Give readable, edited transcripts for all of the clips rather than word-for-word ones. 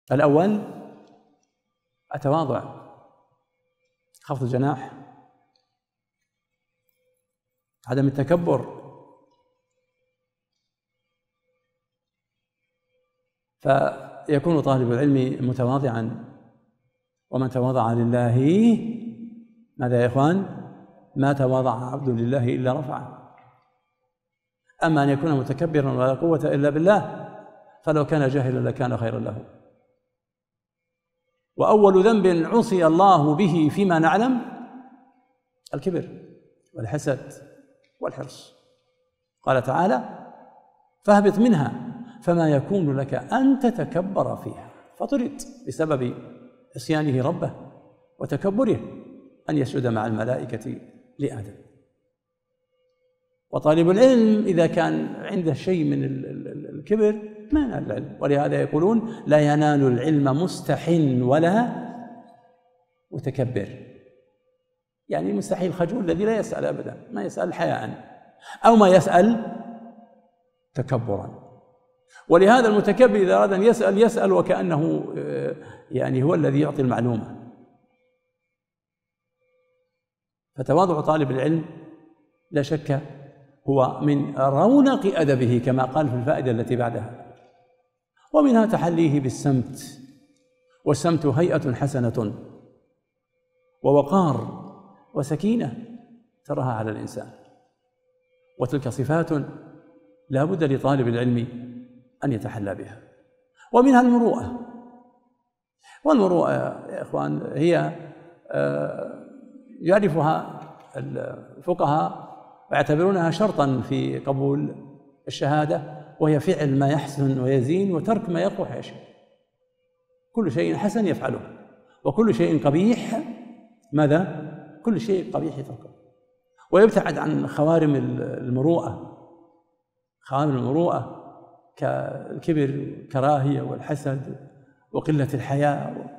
الأول التواضع، خفض الجناح، عدم التكبر. فيكون طالب العلم متواضعا، ومن تواضع لله، ماذا يا إخوان؟ ما تواضع عبد لله إلا رفعه. أما أن يكون متكبرا ولا قوة إلا بالله فلو كان جاهلا لكان خيرا له. وأول ذنب عصي الله به فيما نعلم الكبر والحسد والحرص. قال تعالى: فاهبط منها فما يكون لك أن تتكبر فيها، فطرد بسبب عصيانه ربه وتكبره أن يسجد مع الملائكة لآدم. وطالب العلم إذا كان عنده شيء من الكبر ما ينال العلم، ولهذا يقولون: لا ينال العلم مستح ولا متكبر. يعني المستحي الخجول الذي لا يسأل أبدا، ما يسأل حياء أو ما يسأل تكبرا. ولهذا المتكبر إذا أراد أن يسأل وكأنه يعني هو الذي يعطي المعلومة. فتواضع طالب العلم لا شك هو من رونق أدبه كما قال في الفائدة التي بعدها. ومنها تحليه بالسمت، والسمت هيئة حسنة ووقار وسكينة تراها على الإنسان، وتلك صفات لا بد لطالب العلم أن يتحلى بها. ومنها المروءة. والمروءة يا إخوان هي يعرفها الفقهاء ويعتبرونها شرطا في قبول الشهادة، وهي فعل ما يحسن ويزين وترك ما يقبح يا شيخ. كل شيء حسن يفعله، وكل شيء قبيح ماذا؟ كل شيء قبيح يتركه، ويبتعد عن خوارم المروءة. خوارم المروءة كالكبر والكراهية والحسد وقلة الحياء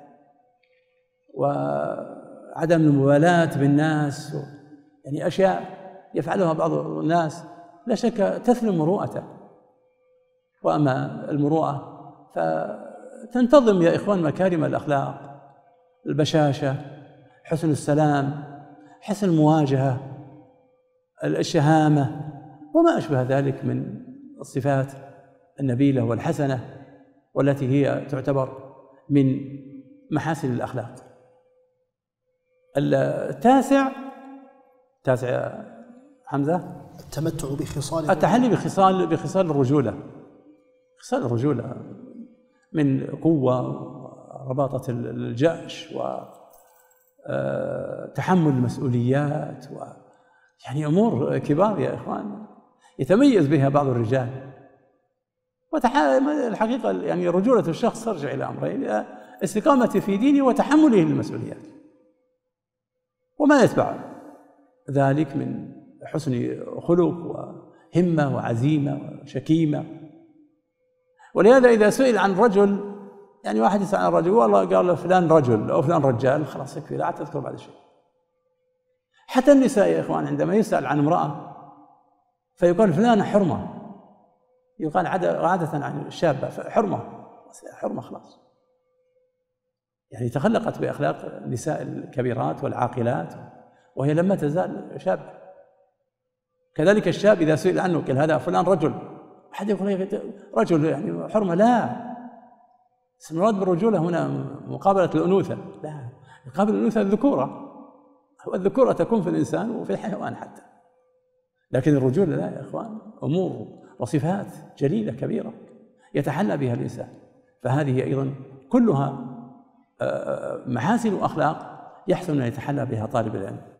وعدم المبالاة بالناس، يعني أشياء يفعلها بعض الناس لا شك تثلم مروءته. وأما المروءة فتنتظم يا إخوان مكارم الأخلاق، البشاشة، حسن السلام، حسن المواجهة، الشهامة، وما أشبه ذلك من الصفات النبيلة والحسنة والتي هي تعتبر من محاسن الأخلاق. التاسع حمزة التمتع بخصال التحلي بخصال الرجولة. خصال الرجولة من قوة، رباطة الجأش، وتحمل المسؤوليات، يعني أمور كبار يا إخوان يتميز بها بعض الرجال. الحقيقة يعني رجولة الشخص ترجع إلى أمرين: استقامة في دينه وتحمله للمسؤوليات، وما يتبع ذلك من حسن خلق وهمة وعزيمة وشكيمة. ولهذا إذا سئل عن رجل، يعني واحد يسأل عن رجل والله قال فلان رجل أو فلان رجال، خلاص يكفي، لا تذكر بعد شيء. حتى النساء يا إخوان عندما يسأل عن امرأة فيقال فلانة حرمة، يقال عادة عن الشابة حرمة خلاص، يعني تخلقت بأخلاق النساء الكبيرات والعاقلات وهي لما تزال شابة. كذلك الشاب إذا سئل عنه قال هذا فلان رجل، أحد يقول رجل يعني حرمة، لا، المراد بالرجولة هنا مقابلة الأنوثة، لا، مقابل الأنوثة الذكورة، والذكورة تكون في الإنسان وفي الحيوان حتى، لكن الرجولة لا يا إخوان، أمور وصفات جليلة كبيرة يتحلى بها الإنسان. فهذه أيضا كلها محاسن وأخلاق يحسن أن يتحلى بها طالب العلم.